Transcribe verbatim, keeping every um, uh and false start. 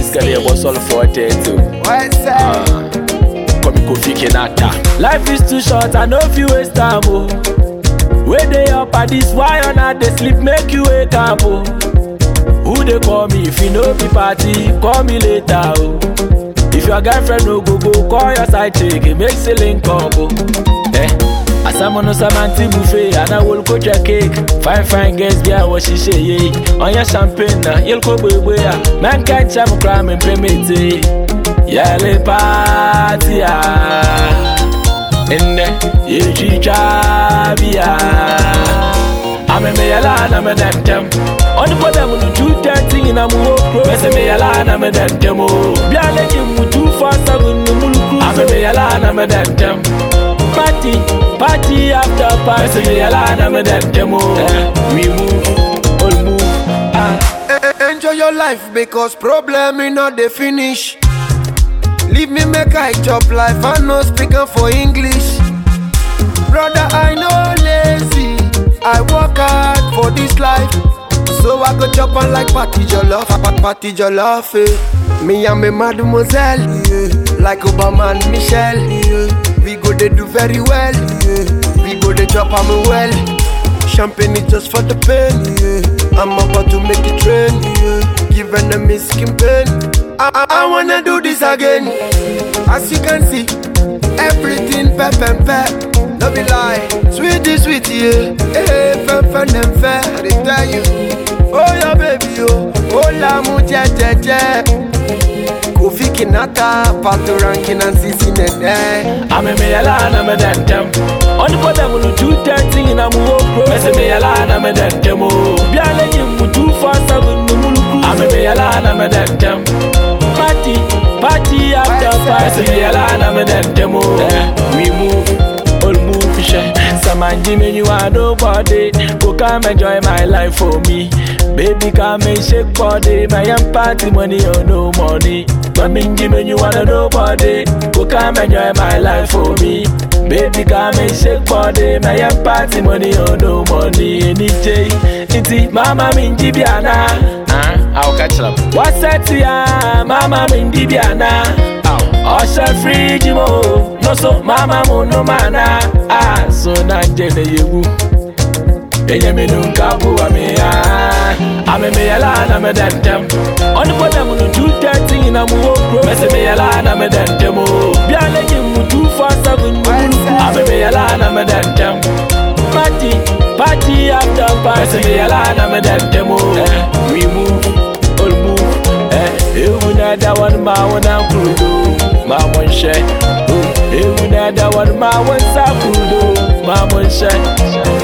Skali was all for tattoo. What's that? Come go fiki nata. Life is too short, I know if you waste time, oh. Where they up at this, why on not they sleep, make you wake up, oh. Who they call me if you know be party, call me later, oh. If your girlfriend no go go, call your side chick, it makes a link up, oh. Eh? As I'm on a Samanti buffet, and I will coach a cake. Fine, fine girls, yeah, what she say, yeah. On your champagne, you'll go away, man can't jam crime and pay me, yeah, le party, ah. In the Yijabia. I'm a Mayalana, I'm a Dantem. On the bottom of the two thirty in a move, Miss Mayalana, I'm a Dantem. Bialek, two fast, I'm a Mayalana, I'm a Dantem. Party, party after party, Mayalana, I'm a Dantem. We move, all move. Ah. Enjoy your life because problem is not the finish. Leave me make I chop life, I no speaking for English. Brother, I no lazy, I work hard for this life. So I go chop on like party jollof, party jollof, eh. Me and me mademoiselle, yeah. Like Obama and Michelle, yeah. We go they do very well, yeah. We go they chop on me well. Champagne is just for the pain, yeah. I'm about to make it rain, yeah. Give enemies skin pain. I, I, I wanna do this again. As you can see, everything pep and pep. No be lie, sweetie, sweetie, yeah. Hey, fun, fun and fair. I dey tell you, oh yeah, baby, oh, oh la mu je je je. Kofi Kinata, Pato Rankin and Sisi Nene. I'm a Mayalana, I'm a Dantem. On the bottom of the two thirty in a move, Miss Mayalana, I'm a Dantem. Bialek, two fast, I'm a Mayalana, I'm a Dantem. Party, party after party, Mayalana, I'm a Dantem. We move, all move. Someone give me you are nobody. Go come enjoy my life for me. Baby come and shake body. My young party money or no money. Come give me you are nobody. Go come enjoy my life for me. Baby come and shake body. My young party money or no money. Any day, it's Mama Minji Biana. Ah, I'll catch up. What's that ya? Mama Minji Biana. Osha free jimo, no so mama mo no mana. Ah, so na jene yegu. Enye me nunca buwa me ah. Ame me yalana me dantem. On the bottom of the two thirty in a move, Mese me yalana me dantem. Biale jimu two four seven. Ame me yalana me dantem. Party, party after party. Mese me yalana me dantem. We move, all move. Eh, you nada one ma wana kudo. Ma one share, oh, you nada one ma one sakudo. Ma one share.